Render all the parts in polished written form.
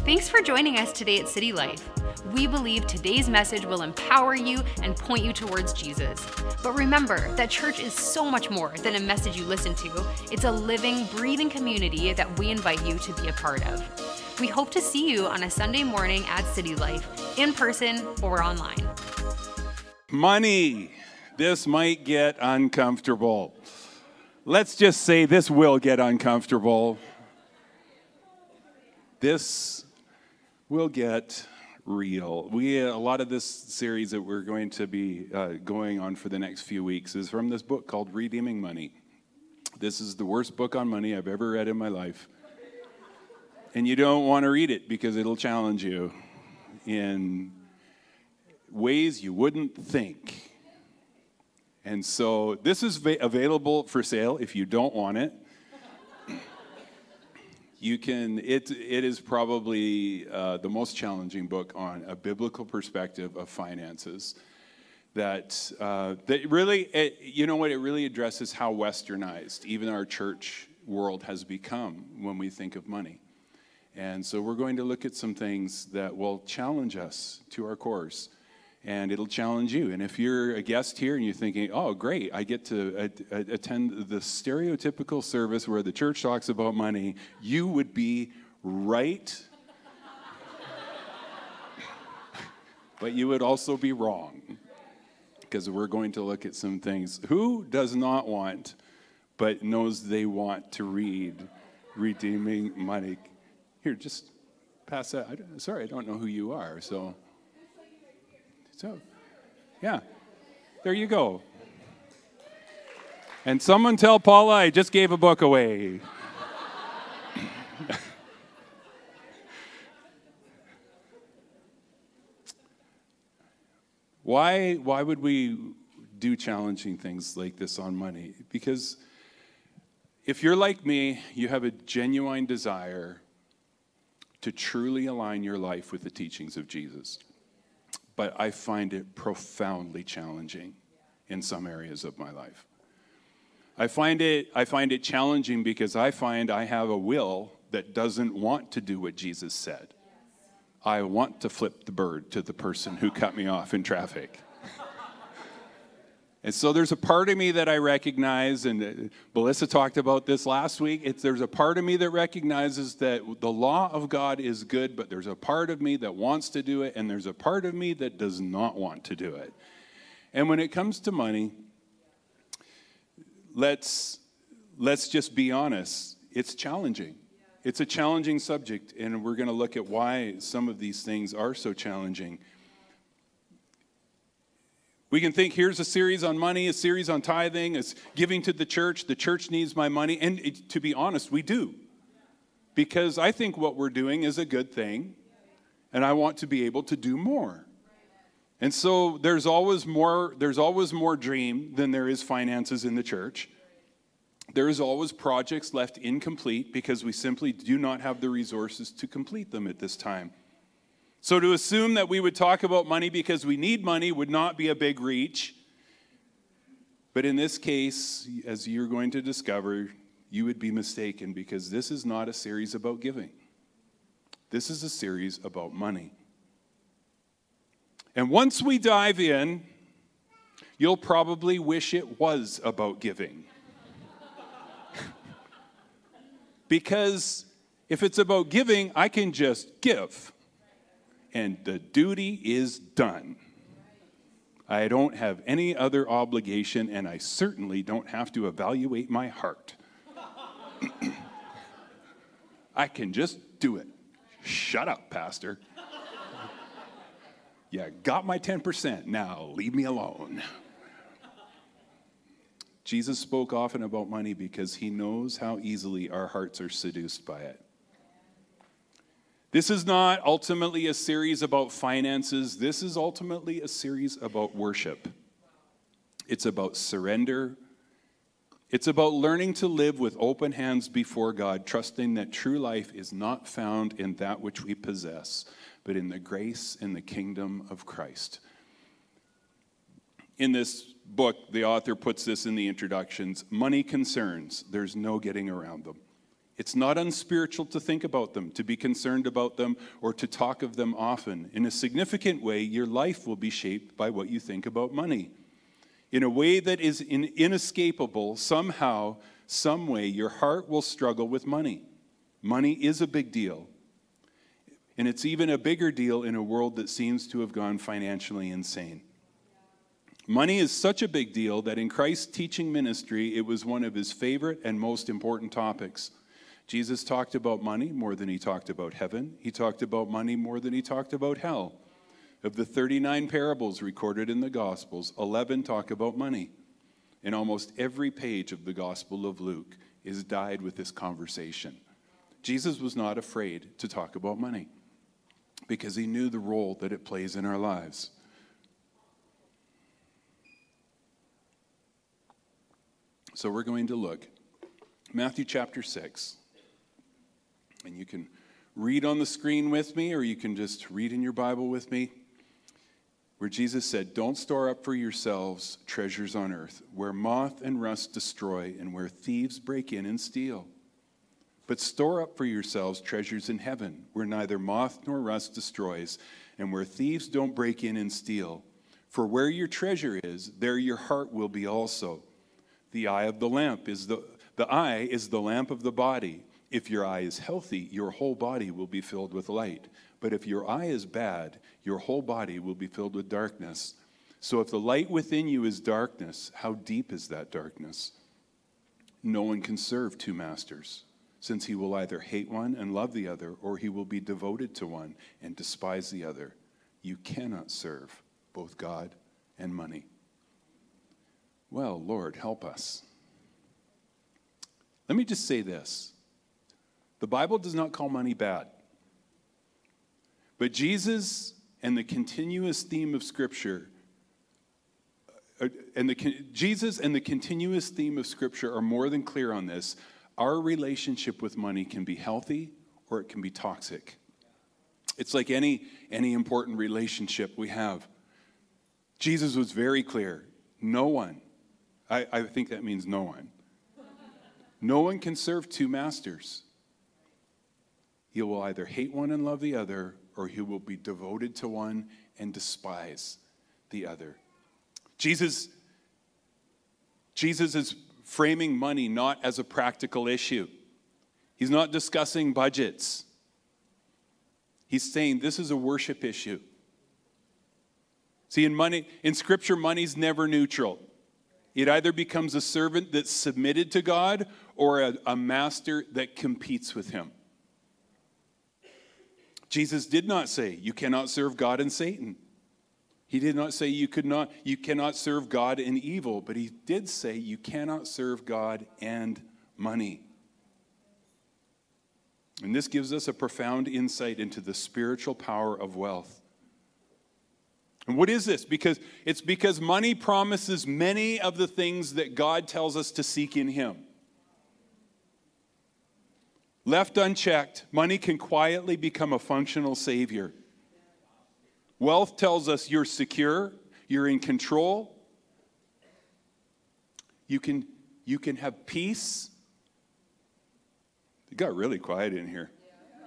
Thanks for joining us today at City Life. We believe today's message will empower you and point you towards Jesus. But remember that church is so much more than a message you listen to. It's a living, breathing community that we invite you to be a part of. We hope to see you on a Sunday morning at City Life, in person or online. Money. This might get uncomfortable. Let's just say this will get uncomfortable. This will get real. A lot of this series that we're going to be going on for the next few weeks is from this book called Redeeming Money. This is the worst book on money I've ever read in my life. And you don't want to read it because it'll challenge you in ways you wouldn't think. And so this is available for sale if you don't want it. You can. It is probably the most challenging book on a biblical perspective of finances. That really, you know what? It really addresses how westernized even our church world has become when we think of money. And so we're going to look at some things that will challenge us to our cores. And it'll challenge you. And if you're a guest here and you're thinking, oh, great, I get to attend the stereotypical service where the church talks about money, you would be right. But you would also be wrong. Because we're going to look at some things. Who does not want, but knows they want to read Redeeming Money? Here, just pass that. Sorry, I don't know who you are, so, yeah, there you go. And someone tell Paula I just gave a book away. Why would we do challenging things like this on money? Because if you're like me, you have a genuine desire to truly align your life with the teachings of Jesus. But I find it profoundly challenging in some areas of my life. I find it challenging because I find I have a will that doesn't want to do what Jesus said. I want to flip the bird to the person who cut me off in traffic. And so there's a part of me that I recognize, and Melissa talked about this last week, there's a part of me that recognizes that the law of God is good, but there's a part of me that wants to do it, and there's a part of me that does not want to do it. And when it comes to money, let's just be honest, it's challenging. It's a challenging subject, and we're going to look at why some of these things are so challenging. We can think, here's a series on money, a series on tithing, it's giving to the church needs my money. And to be honest, we do. Because I think what we're doing is a good thing, and I want to be able to do more. And so there's always more dream than there is finances in the church. There is always projects left incomplete because we simply do not have the resources to complete them at this time. So to assume that we would talk about money because we need money would not be a big reach. But in this case, as you're going to discover, you would be mistaken because this is not a series about giving. This is a series about money. And once we dive in, you'll probably wish it was about giving. Because if it's about giving, I can just give. And the duty is done. I don't have any other obligation, and I certainly don't have to evaluate my heart. I can just do it. Shut up, Pastor. Yeah, got my 10%. Now leave me alone. Jesus spoke often about money because he knows how easily our hearts are seduced by it. This is not ultimately a series about finances. This is ultimately a series about worship. It's about surrender. It's about learning to live with open hands before God, trusting that true life is not found in that which we possess, but in the grace and the kingdom of Christ. In this book, the author puts this in the introductions: money concerns, there's no getting around them. It's not unspiritual to think about them, to be concerned about them, or to talk of them often. In a significant way, your life will be shaped by what you think about money. In a way that is inescapable, somehow, some way, your heart will struggle with money. Money is a big deal. And it's even a bigger deal in a world that seems to have gone financially insane. Money is such a big deal that in Christ's teaching ministry, it was one of his favorite and most important topics. Jesus talked about money more than he talked about heaven. He talked about money more than he talked about hell. Of the 39 parables recorded in the Gospels, 11 talk about money. And almost every page of the Gospel of Luke is dyed with this conversation. Jesus was not afraid to talk about money because he knew the role that it plays in our lives. So we're going to look Matthew chapter 6. And you can read on the screen with me, or you can just read in your Bible with me, where Jesus said, "Don't store up for yourselves treasures on earth, where moth and rust destroy and where thieves break in and steal. But store up for yourselves treasures in heaven, where neither moth nor rust destroys and where thieves don't break in and steal. For where your treasure is, there your heart will be also. The eye is the lamp of the body. If your eye is healthy, your whole body will be filled with light. But if your eye is bad, your whole body will be filled with darkness. So if the light within you is darkness, how deep is that darkness? No one can serve two masters, since he will either hate one and love the other, or he will be devoted to one and despise the other. You cannot serve both God and money." Well, Lord, help us. Let me just say this. The Bible does not call money bad. But Jesus and the continuous theme of Scripture, Jesus and the continuous theme of Scripture are more than clear on this. Our relationship with money can be healthy or it can be toxic. It's like any important relationship we have. Jesus was very clear. No one, I think that means no one. No one can serve two masters. He will either hate one and love the other, or he will be devoted to one and despise the other. Jesus is framing money not as a practical issue. He's not discussing budgets. He's saying this is a worship issue. See, in Scripture, money's never neutral. It either becomes a servant that's submitted to God or a master that competes with him. Jesus did not say you cannot serve God and Satan. He did not say you cannot serve God and evil, but he did say you cannot serve God and money. And this gives us a profound insight into the spiritual power of wealth. And what is this? It's because money promises many of the things that God tells us to seek in him. Left unchecked, money can quietly become a functional savior. Wealth tells us you're secure, you're in control, you can have peace. It got really quiet in here.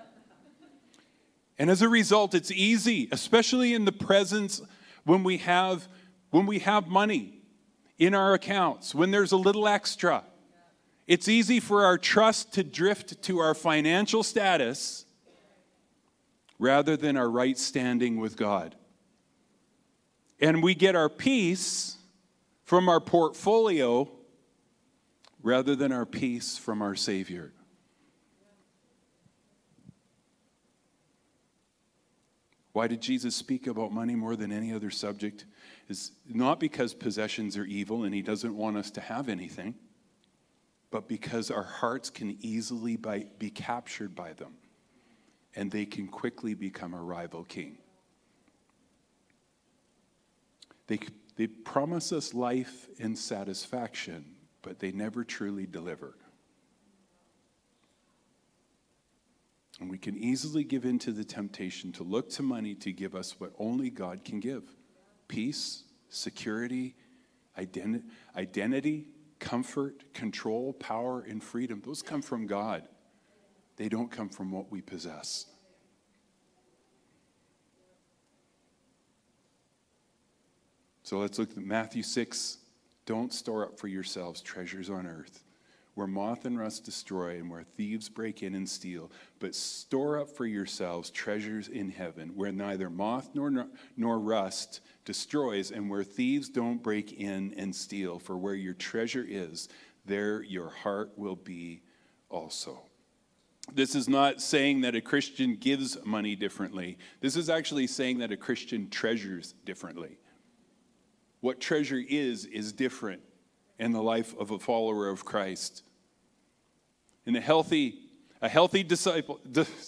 And as a result, it's easy, especially in the presence when we have money in our accounts, when there's a little extra. It's easy for our trust to drift to our financial status rather than our right standing with God. And we get our peace from our portfolio rather than our peace from our Savior. Why did Jesus speak about money more than any other subject? It's not because possessions are evil and he doesn't want us to have anything, but because our hearts can easily be captured by them, and they can quickly become a rival king. They promise us life and satisfaction, but they never truly deliver. And we can easily give in to the temptation to look to money to give us what only God can give. Peace, security, identity, comfort, control, power, and freedom. Those come from God. They don't come from what we possess. So let's look at Matthew 6. Don't store up for yourselves treasures on earth, where moth and rust destroy and where thieves break in and steal. But store up for yourselves treasures in heaven, where neither moth nor rust destroys and where thieves don't break in and steal. For where your treasure is, there your heart will be also. This is not saying that a Christian gives money differently. This is actually saying that a Christian treasures differently. What treasure is different in the life of a follower of Christ. And the healthy disciple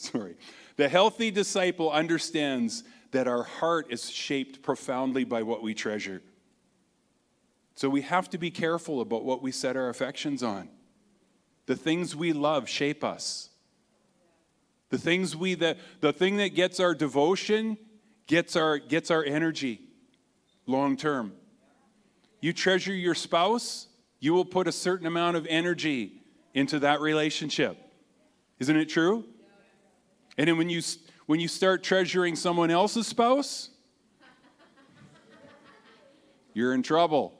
understands that our heart is shaped profoundly by what we treasure. So we have to be careful about what we set our affections on. The things we love shape us. The thing that gets our devotion gets our energy long term. You treasure your spouse, you will put a certain amount of energy into that relationship. Isn't it true? And then when you start treasuring someone else's spouse, you're in trouble.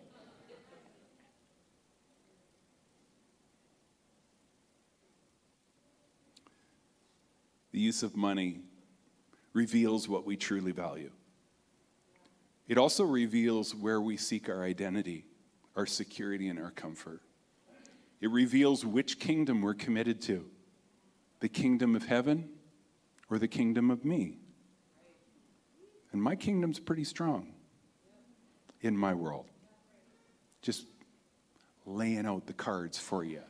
The use of money reveals what we truly value. It also reveals where we seek our identity, our security, and our comfort. It reveals which kingdom we're committed to, the kingdom of heaven or the kingdom of me. And my kingdom's pretty strong in my world. Just laying out the cards for you.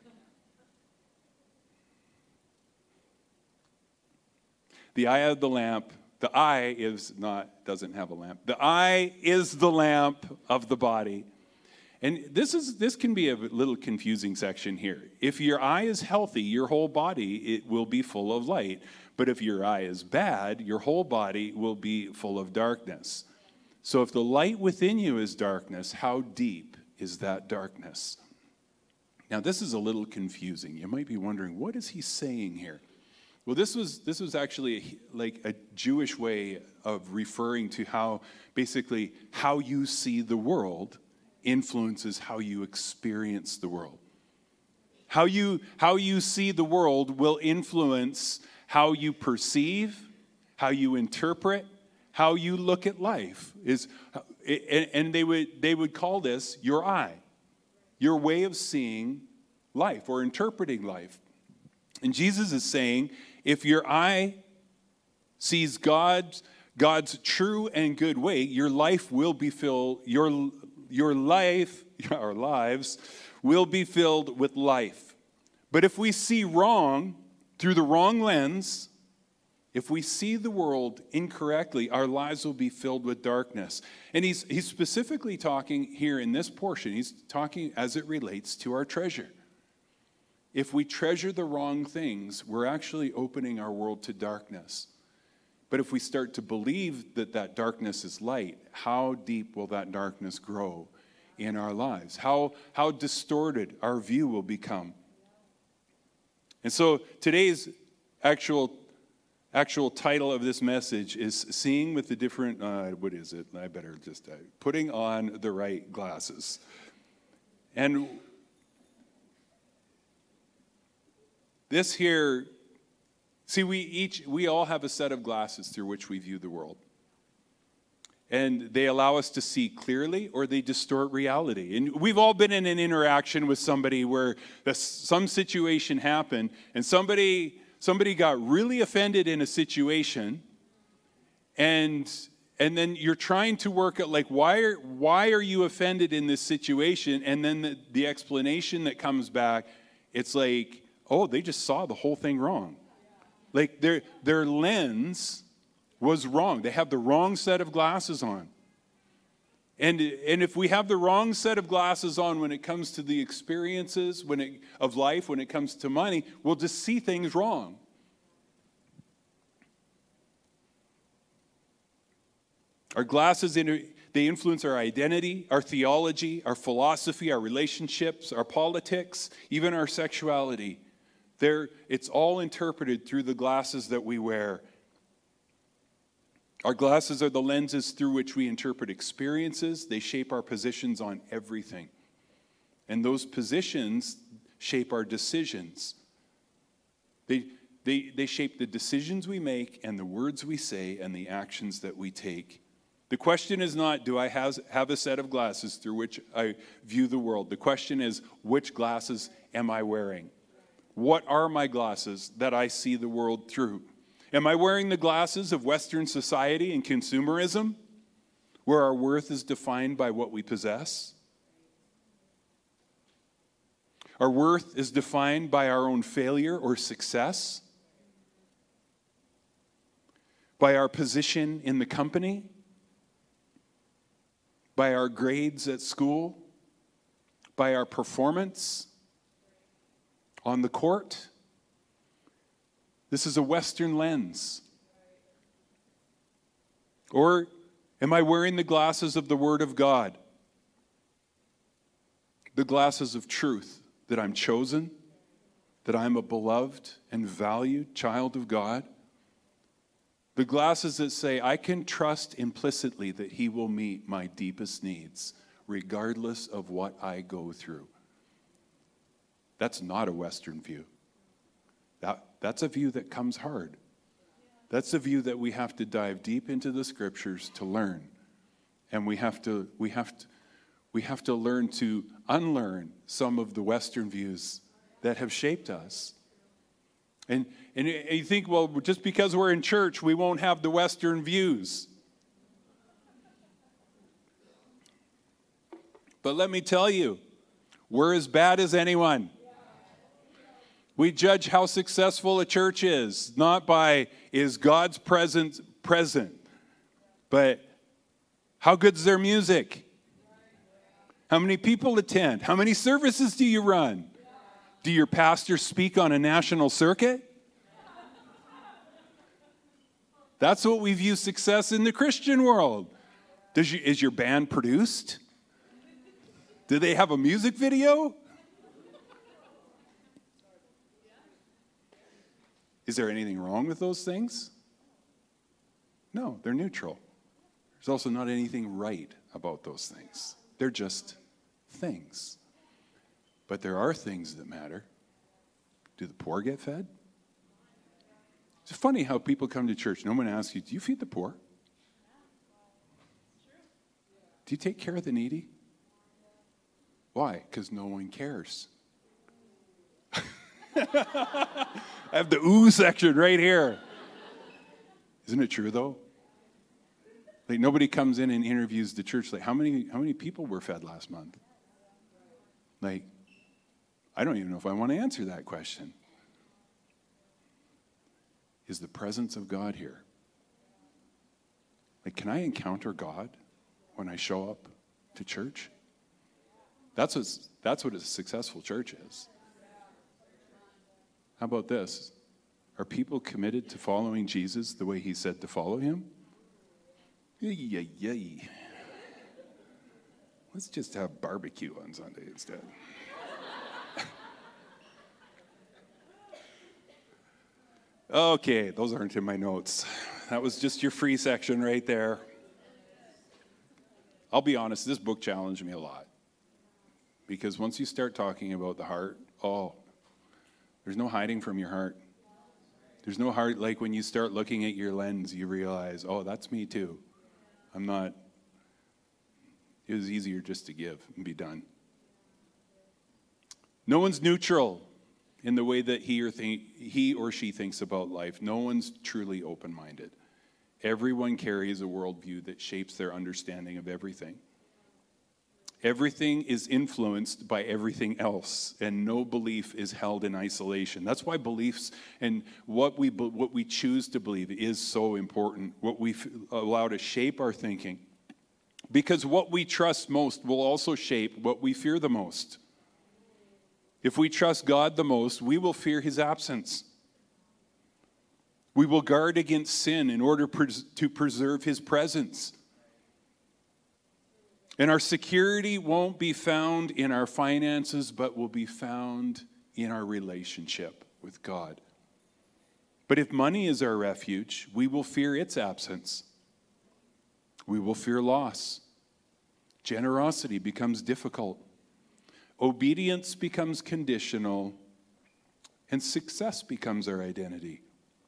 The eye of the lamp. The eye doesn't have a lamp. The eye is the lamp of the body. And this can be a little confusing section here. If your eye is healthy, your whole body, it will be full of light. But if your eye is bad, your whole body will be full of darkness. So if the light within you is darkness, how deep is that darkness? Now this is a little confusing. You might be wondering, what is he saying here? Well, this was actually like a Jewish way of referring to how you see the world influences how you experience the world. How you see the world will influence how you perceive, how you interpret, how you look at life. And they would call this your eye, your way of seeing life or interpreting life. And Jesus is saying, if your eye sees God's true and good way, your life will be filled. Our lives will be filled with life. But if we see wrong through the wrong lens, if we see the world incorrectly, our lives will be filled with darkness. And he's specifically talking here in this portion. He's talking as it relates to our treasure. If we treasure the wrong things, we're actually opening our world to darkness. But if we start to believe that darkness is light, how deep will that darkness grow in our lives? How distorted our view will become. And so today's actual title of this message is Seeing with the Different, what is it? I better just, putting on the right glasses. And this here, see, we all have a set of glasses through which we view the world. And they allow us to see clearly or they distort reality. And we've all been in an interaction with somebody where some situation happened and somebody got really offended in a situation and then you're trying to work out, like, why are you offended in this situation? And then the explanation that comes back, it's like, oh, they just saw the whole thing wrong. Like their lens was wrong. They have the wrong set of glasses on. And if we have the wrong set of glasses on when it comes to the experiences of life, when it comes to money, we'll just see things wrong. Our glasses, they influence our identity, our theology, our philosophy, our relationships, our politics, even our sexuality. It's all interpreted through the glasses that we wear. Our glasses are the lenses through which we interpret experiences. They shape our positions on everything. And those positions shape our decisions. They shape the decisions we make and the words we say and the actions that we take. The question is not, do I have a set of glasses through which I view the world? The question is, which glasses am I wearing? What are my glasses that I see the world through? Am I wearing the glasses of Western society and consumerism, where our worth is defined by what we possess? Our worth is defined by our own failure or success, by our position in the company, by our grades at school, by our performance on the court. This is a Western lens. Or am I wearing the glasses of the Word of God? The glasses of truth, that I'm chosen, that I'm a beloved and valued child of God. The glasses that say, I can trust implicitly that He will meet my deepest needs, regardless of what I go through. That's not a Western view. That's a view that comes hard. That's a view that we have to dive deep into the Scriptures to learn. And we have to learn to unlearn some of the Western views that have shaped us. And you think, well, just because we're in church, we won't have the Western views. But let me tell you, we're as bad as anyone. We judge how successful a church is, not by, is God's presence present, but how good's their music? How many people attend? How many services do you run? Do your pastors speak on a national circuit? That's what we view success in the Christian world. Is your band produced? Do they have a music video? Is there anything wrong with those things? No, they're neutral. There's also not anything right about those things. They're just things. But there are things that matter. Do the poor get fed? It's funny how people come to church. No one asks you, do you feed the poor? Do you take care of the needy? Why? Because no one cares. I have the ooh section right here. Isn't it true, though? Like, nobody comes in and interviews the church. Like, how many people were fed last month? Like, I don't even know if I want to answer that question. Is the presence of God here? Like, can I encounter God when I show up to church? That's what a successful church is. How about this? Are people committed to following Jesus the way He said to follow Him? Yay. Let's just have barbecue on Sunday instead. Okay, those aren't in my notes. That was just your free section right there. I'll be honest, this book challenged me a lot. Because once you start talking about the heart, there's no hiding from your heart. There's no heart, like when you start looking at your lens, you realize, that's me too. It was easier just to give and be done. No one's neutral in the way that he or she thinks about life. No one's truly open-minded. Everyone carries a worldview that shapes their understanding of everything. Everything is influenced by everything else, and no belief is held in isolation. That's why beliefs and what we choose to believe is so important, what we allow to shape our thinking. Because what we trust most will also shape what we fear the most. If we trust God the most, we will fear His absence. We will guard against sin in order to preserve His presence. And our security won't be found in our finances, but will be found in our relationship with God. But if money is our refuge, we will fear its absence. We will fear loss. Generosity becomes difficult. Obedience becomes conditional. And success becomes our identity.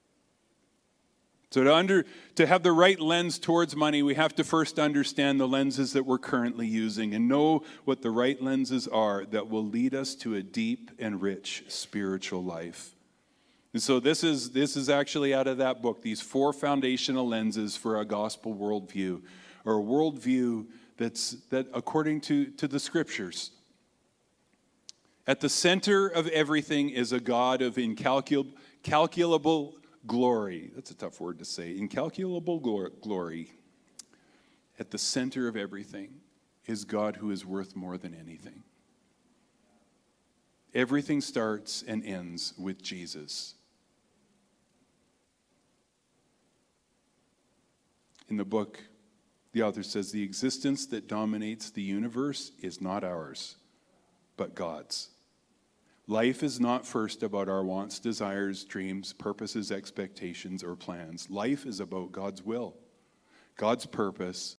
So to have the right lens towards money, we have to first understand the lenses that we're currently using and know what the right lenses are that will lead us to a deep and rich spiritual life. And so this is actually out of that book, these 4 foundational lenses for a gospel worldview, or a worldview that according to the scriptures. At the center of everything is a God of incalculable glory. That's a tough word to say. Incalculable glory. At the center of everything is God who is worth more than anything. Everything starts and ends with Jesus. In the book, the author says, the existence that dominates the universe is not ours, but God's. Life is not first about our wants, desires, dreams, purposes, expectations, or plans. Life is about God's will, God's purpose,